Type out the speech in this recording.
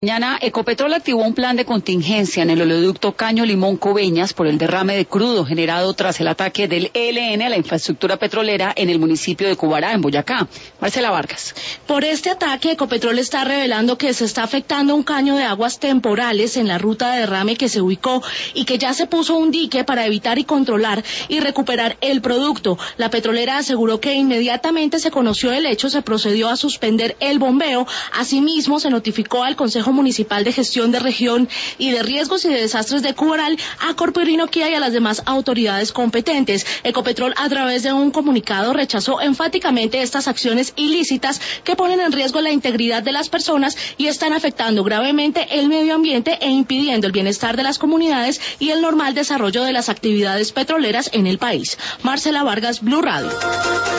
Mañana, Ecopetrol activó un plan de contingencia en el oleoducto Caño Limón-Coveñas por el derrame de crudo generado tras el ataque del ELN a la infraestructura petrolera en el municipio de Cubará, en Boyacá. Marcela Vargas. Por este ataque, Ecopetrol está revelando que se está afectando un caño de aguas temporales en la ruta de derrame que se ubicó y que ya se puso un dique para evitar y controlar y recuperar el producto. La petrolera aseguró que inmediatamente se conoció el hecho, se procedió a suspender el bombeo. Asimismo, se notificó al Consejo Municipal de Gestión de Región y de Riesgos y de Desastres de Cubaral, a Corpo Orinoquía y a las demás autoridades competentes. Ecopetrol, a través de un comunicado, rechazó enfáticamente estas acciones ilícitas que ponen en riesgo la integridad de las personas y están afectando gravemente el medio ambiente e impidiendo el bienestar de las comunidades y el normal desarrollo de las actividades petroleras en el país. Marcela Vargas, Blue Radio.